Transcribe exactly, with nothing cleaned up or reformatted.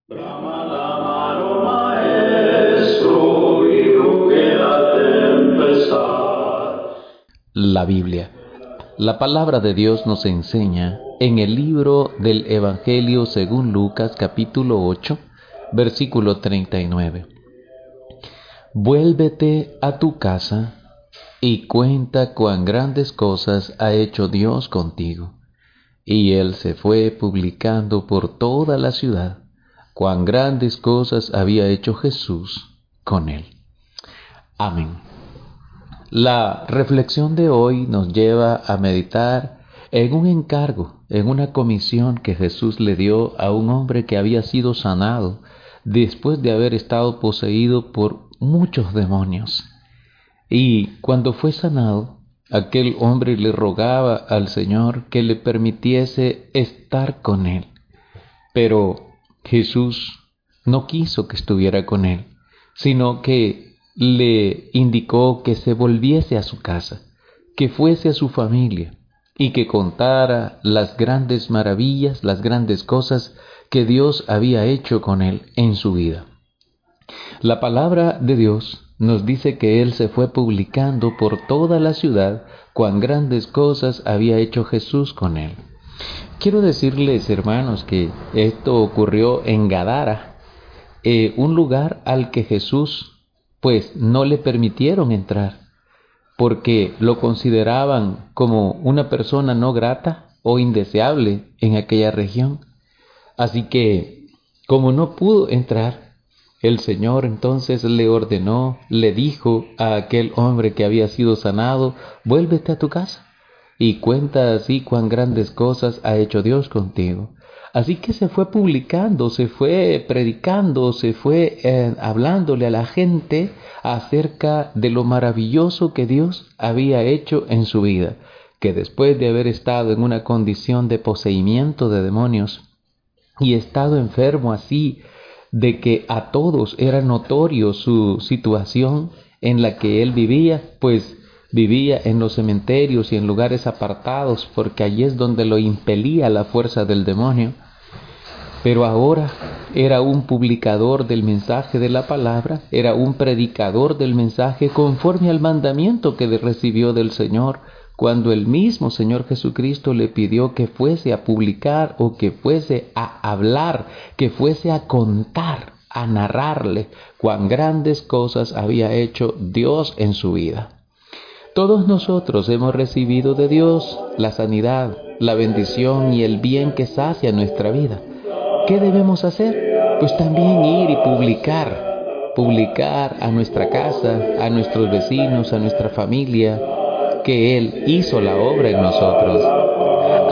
Brama la mano maestro y ruge la tempestad. La Biblia. La palabra de Dios nos enseña en el libro del Evangelio según Lucas capítulo ocho, versículo treinta y nueve. Vuélvete a tu casa y cuenta cuán grandes cosas ha hecho Dios contigo. Y él se fue publicando por toda la ciudad cuán grandes cosas había hecho Jesús con él. Amén. La reflexión de hoy nos lleva a meditar en un encargo, en una comisión que Jesús le dio a un hombre que había sido sanado después de haber estado poseído por muchos demonios. Y cuando fue sanado, aquel hombre le rogaba al Señor que le permitiese estar con él. Pero Jesús no quiso que estuviera con él, sino que le indicó que se volviese a su casa, que fuese a su familia y que contara las grandes maravillas, las grandes cosas que Dios había hecho con él en su vida. La palabra de Dios nos dice que él se fue publicando por toda la ciudad cuán grandes cosas había hecho Jesús con él. Quiero decirles, hermanos, que esto ocurrió en Gadara, eh, un lugar al que Jesús pues no le permitieron entrar porque lo consideraban como una persona no grata o indeseable en aquella región. Así que, como no pudo entrar, el Señor entonces le ordenó, le dijo a aquel hombre que había sido sanado: vuélvete a tu casa y cuenta así cuán grandes cosas ha hecho Dios contigo. Así que se fue publicando, se fue predicando, se fue eh, hablándole a la gente acerca de lo maravilloso que Dios había hecho en su vida, que después de haber estado en una condición de poseimiento de demonios y estado enfermo así de que a todos era notorio su situación en la que él vivía, pues vivía en los cementerios y en lugares apartados, porque allí es donde lo impelía la fuerza del demonio. Pero ahora era un publicador del mensaje de la palabra, era un predicador del mensaje conforme al mandamiento que recibió del Señor, cuando el mismo Señor Jesucristo le pidió que fuese a publicar o que fuese a hablar, que fuese a contar, a narrarle cuán grandes cosas había hecho Dios en su vida. Todos nosotros hemos recibido de Dios la sanidad, la bendición y el bien que sacia nuestra vida. ¿Qué debemos hacer? Pues también ir y publicar, publicar a nuestra casa, a nuestros vecinos, a nuestra familia, que Él hizo la obra en nosotros.